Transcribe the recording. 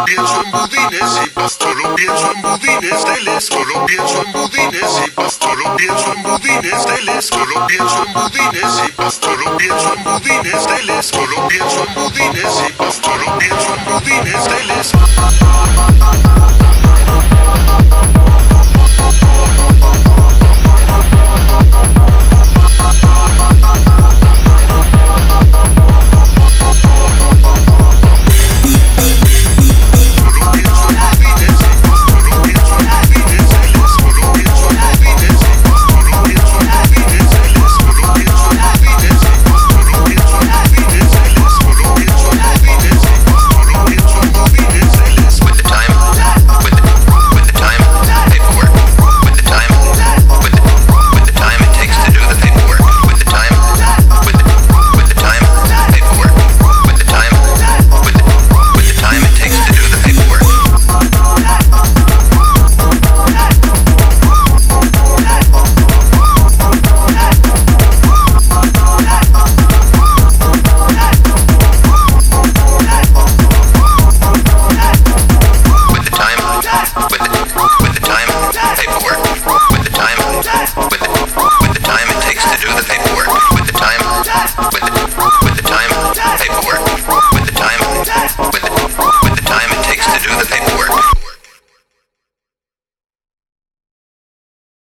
solo pienso en budines y pas, solo pienso en budines teles, solo pienso en budines y pas, solo pienso en budines teles, solo pienso en budines y pas, solo pienso en budines teles, solo pienso en budines y pas, solo pienso en budines teles.